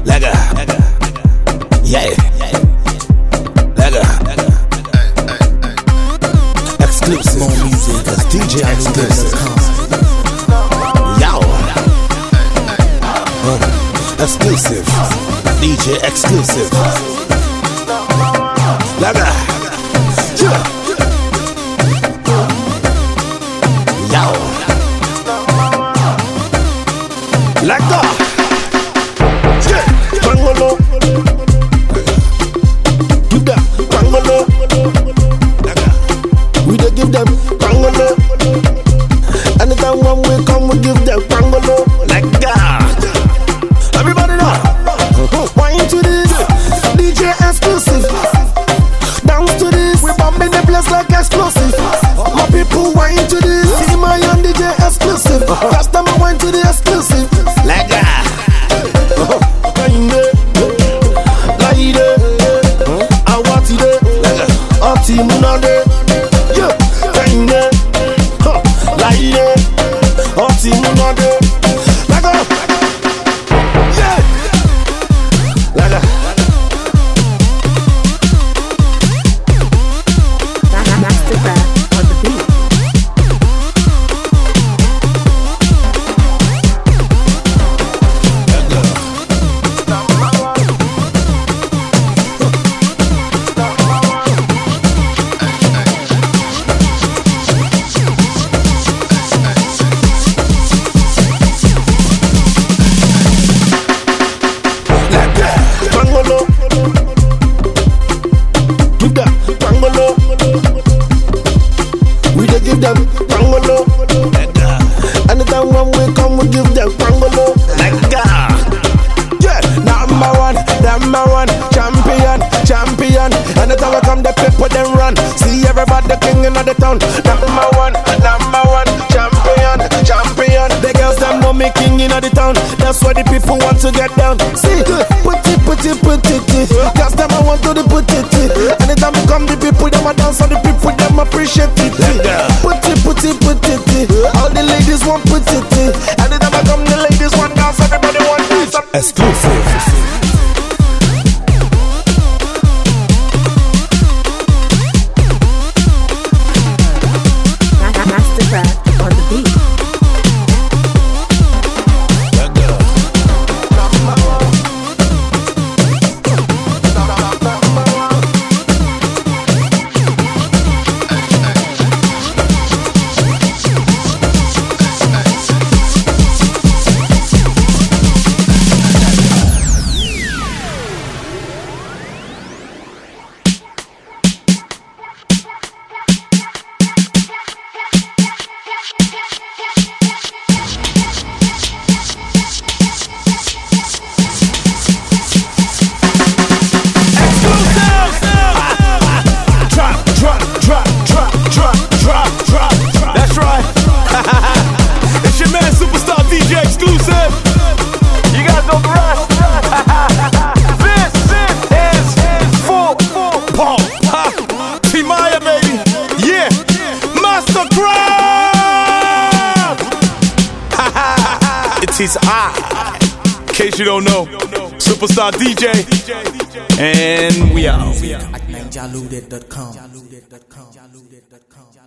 Lega. Yeah. Lega. Exclusive. More music. DJ exclusive. Yo. Exclusive. DJ exclusive. Lega. Yo. Lega. Pangolo. Give them Pangolo. We dey give them Pangolo. Anytime when we come, we give them Pangolo. Like that. Everybody know. Wine to this, DJ exclusive. Dance to this, we bombing the place like explosive. My people wine to this, see my young DJ exclusive. Last time I went to the exclusive. Like that. Munade, yeah, Kaine, Laie, Oti Munade, Laga, yeah, Laga. Mastercraft on the beat. We dey give them Pangolo. Anytime when we come, we give them Pangolo. Like that. Yeah, number one, champion. Anytime we come, the people them run. See everybody king in the town. Number one, champion. The girls them know me king in the town. That's why the people want to get down. See, put it. Just them I want to the put it. Anytime we come, the people them a dance, and the people them appreciate it. Put it. All the ladies want put it. Anytime I come, the ladies want dance, everybody want dance. Exclusive. Mastercraft on the beat. That's right. It's your man, Superstar DJ Exclusive. You guys know the rest. This is full pump. T-Maya, baby. Yeah. Mastercraft. It is I. In case you don't know, Superstar DJ. And we out. At ninjalude.com.